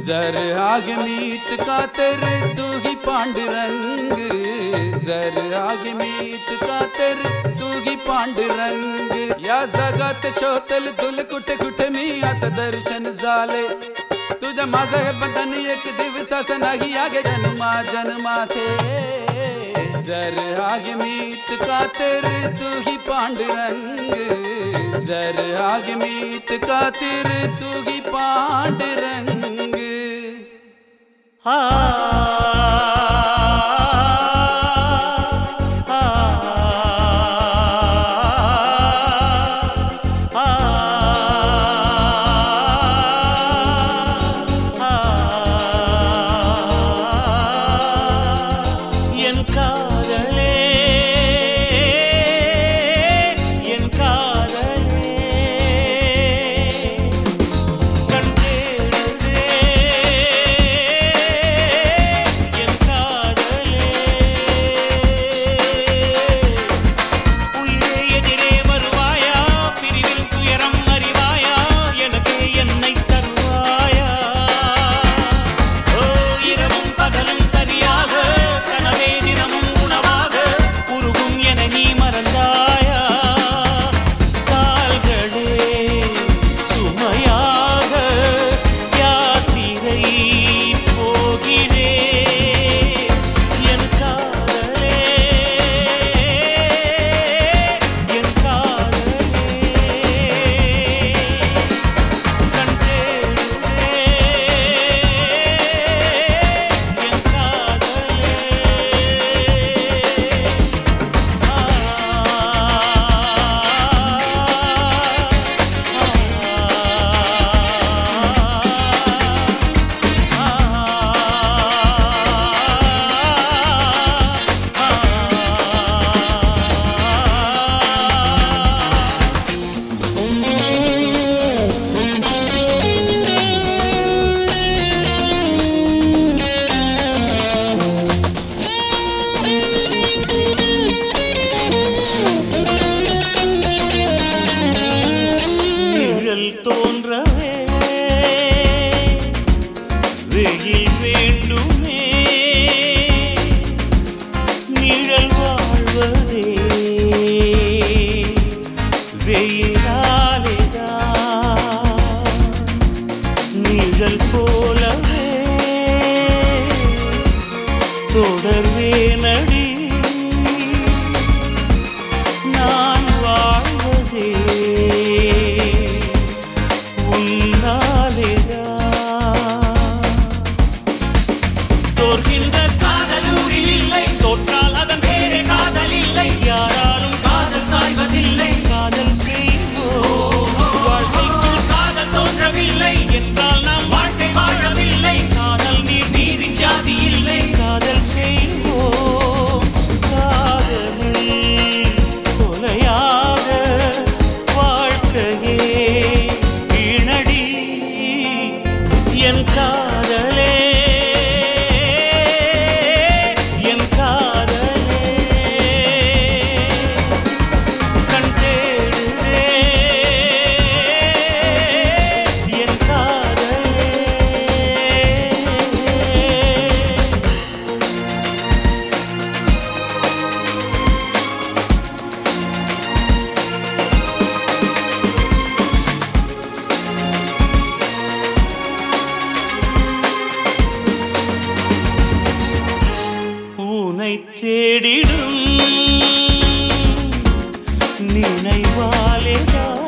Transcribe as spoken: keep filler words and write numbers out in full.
जर आग मीत का तेरे तू ही पांडुरंग, जर आग मीत का तेरे तू ही पांडुरंग। या जगत छोतल तुल कुठे कुठे मी आता दर्शन झाले, तुझ्या माझं हे बंधन एक दिवसाच नाही आगे जन्मा जन्माचे। जर आग मीत का तेरे तू ही पांडुरंग, जर आग मीत का तेरे तू ही पांडुरंग। आ தோன்றவே வெயில் வேண்டுமே, நிழல் வாழ்வதே வெயிலாலேதான், நிழல் போலவே தொடர்வேனடி நான் வாழ்வதே தோற்கின்ற காதலூரில் இல்லை, தோற்றால் அதன் பேரே காதல் இல்லை, யாராலும் காதல் சாய்வதில்லை, காதல் செய்வோம் வாழ்க்கைக்குள் காதல் தோன்றவில்லை என்றால் நாம் வாழ்க்கை வாழவில்லை, காதல் நீர் நீரின் ஜாதி இல்லை, காதல் செய்வோம் காதலில் கொலையாக வாழ்க்கையே வீணடி என் காதலே தேடிடும் நினைவாலேதான்